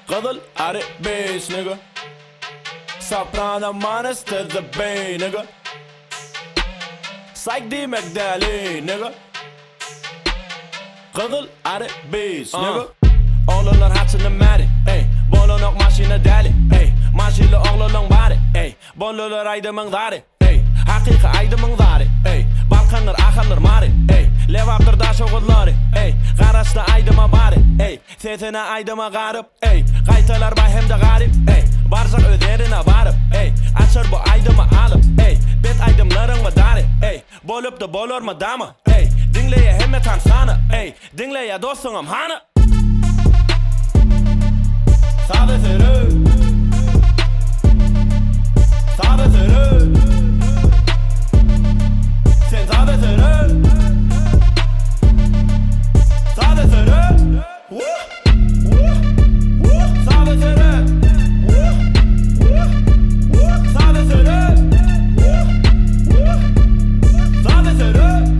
Qadıl ari bass nigga. Soprano minus to the bay nigga. Psych D McDally nigga. Qadıl ari bass nigga. Oğlanlar haçını mari, ey. Bolonok maşina dali, ey. Maşili oğlanın bari, ey. Bolonlar aydımın dari, ey. Hakiki aydımın dari, ey. Balkanlar akanlar mari, ey. Levaptır daş oğulları, ey. Qaraşta aydıma bari, ey. Setine aydıma qarıp, ey. Qaytalar bay hem de garip, ey. Barzak öderine barıp, ey. Açar bu aydıma alıp, ey. Bet aydımların mı dari, ey. Bolup da bolur mu damı, ey. Dinleye hemme tansana, ey. Dinleye dostunum hanı. Sade sürü, sade sürü. Sen sade sürü, sade sürü. Sade sürü, sade sürü, sade sürü.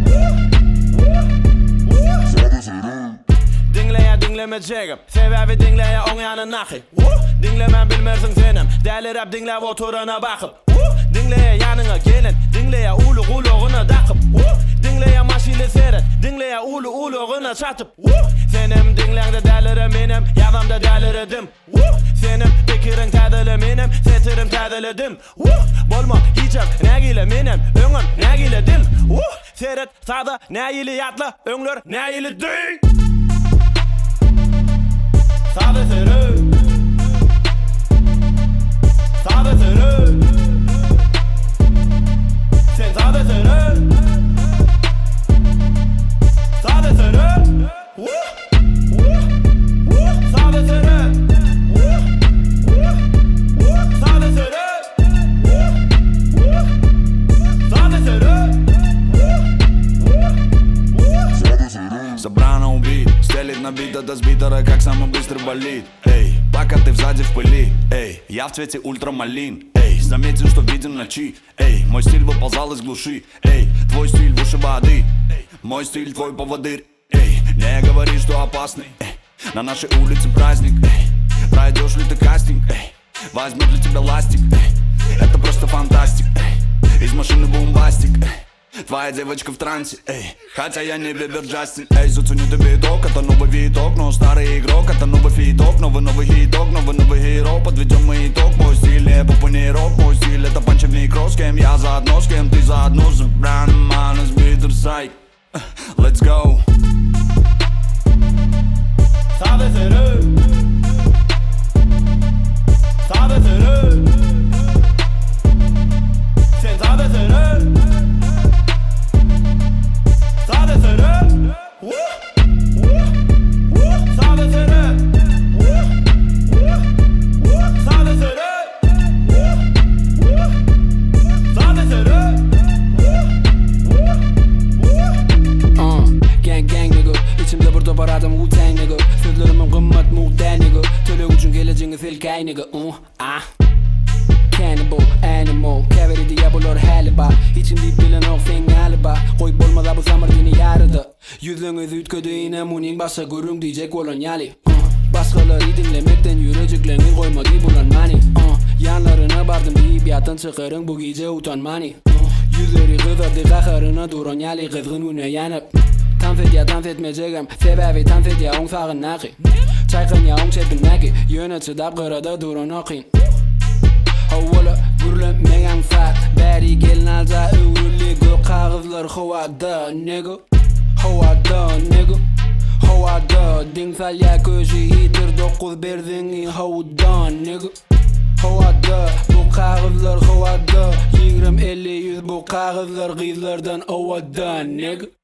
Dinlemeyeceğim, sebebi dinleye on yanı nakı. Dinlemen bilmersin senem, deli rap dinle oturana bakıp. Dinleye yanına gelin, dinleye ulu uluğuna takıp. Dinleye maşili seyret, dinleye ulu uluğuna çatıp. Senem dinlende delirim benim, yadamda deliridim. Senem fikirin tədili benim, setirim tədilidim. Bolma hicab ne gile benim, öngün ne gile dil. Seyret sağda ne ili yatla, öngler ne ili değil. Sade sürü, sade sürü. Sen sade sürü, sade sürü. Sade sürü, sade sürü. Sade sürü. Собрано убит, стелит на бита до сбитера, как самый быстрый болит. Эй, пока ты сзади в пыли, эй, я в цвете ультрамалин. Эй, заметил, что виден ночи. Эй, мой стиль выползал из глуши. Эй, твой стиль выше воды. Эй, мой стиль твой поводырь. Эй, не говори, что опасный. Эй, на нашей улице праздник. Эй, пройдешь ли ты кастинг? Эй, возьмет ли тебя ластик? Эй, это просто фантастик. Эй, из машины бомбастик. Эй, твоя девочка в трансе, эй. Хотя я не Бибер Джастин, эй. Зацени ты биток, это новый виток. Но старый игрок, это новый фиток. Новый хиток, новый хиро. Подведем мы итог, мой стиль не попуни рок. Мой стиль это панчевник кросс. С кем я заодно, с кем ты заодно. Забран, манус, битер, сайк. Let's go. Sade sürü, sade sürü. Sen sade sürü, sade sürü. Sade sürü, sade sürü. Sade sürü. Gang gang nigga, içimde burada paradım Wu-Tang nigga. Sözlerimin kımmet muhten nigga. Tölük üçün geleceğiniz ilkay nigga. Cannibal, animal, cavity diabolor haliba. İçimde bilen o sen galiba. Koyup olmadı bu samar dini yarıdı. Yüzlüğünüz ütködü yine muning başa görüm diyecek kolonyali. Başkaları dinlemekten yüreceklerini koymadı bulanmani. Yanlarına bardım deyip yatın çıkarın bu gece utanmani. Yüzleri kıvırdı kakarına duronyali kızgın güne yanıp. Tanfet etmeyeceğim, sebebi tanfet ya onsağın naki. Çaykın ya onçepin naki, yönetici dapkırada durun okin. Havvala gürlenmeyen fat, beri gelin alca övrülü gök kağızlar havada nigga. Havada nigga, havada. Dinsel ya köşü hitir 9 berdin havada nigga. Havada, bu kağızlar havada. 20-50-100 bu kağızlar kızlardan havada nigga.